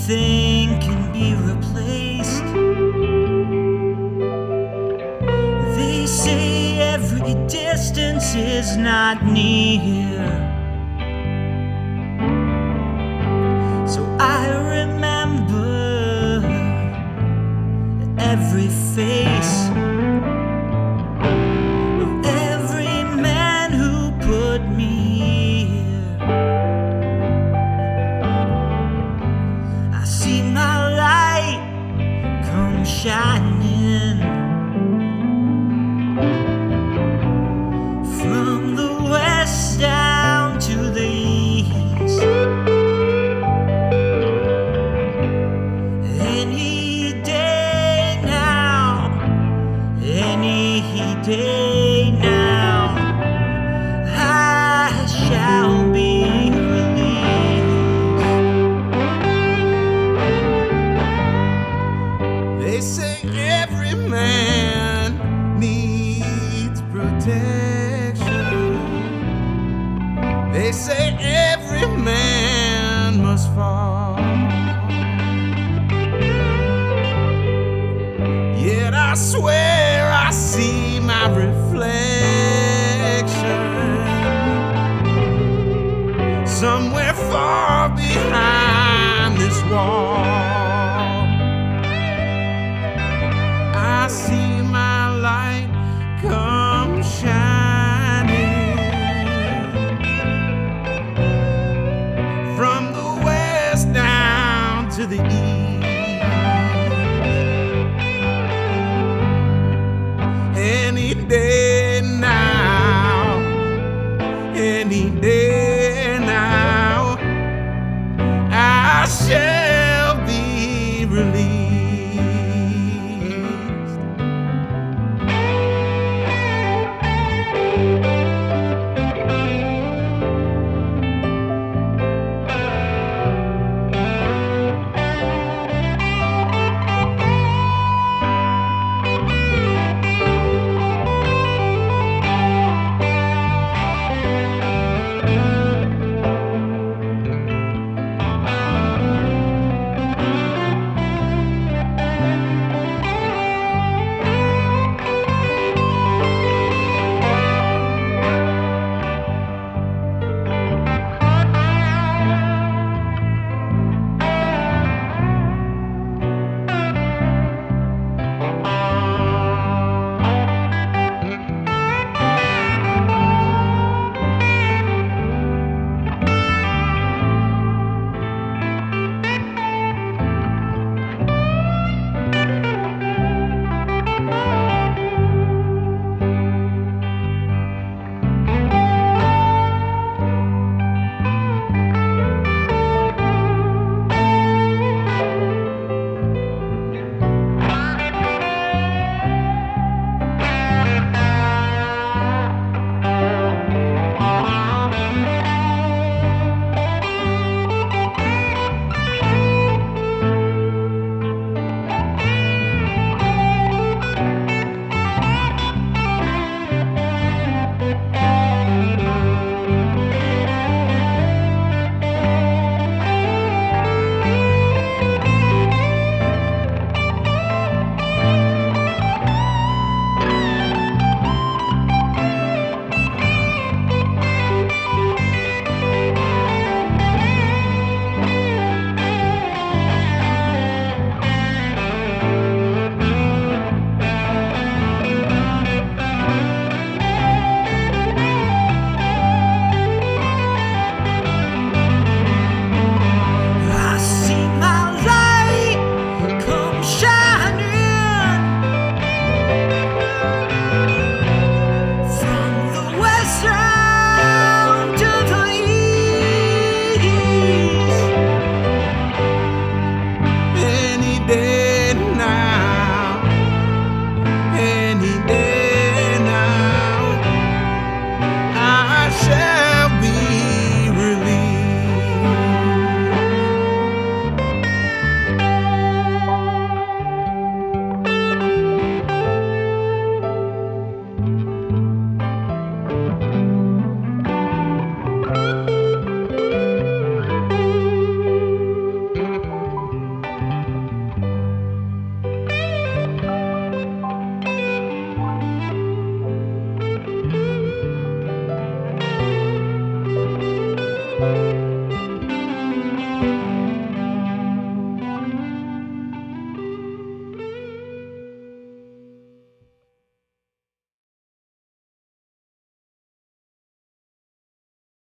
Everything can be replaced. They say every distance is not near. So I remember every face of every man who put me here. I see my light come shining from the west down to the east. Any day now, any day now, I shall be released. They say every man needs protection. They say every man must fall. Yet I swear I see my reflection somewhere far behind this wall. I see my light come shining from the west down to the east. Any day now, any day now, I shall be released. you.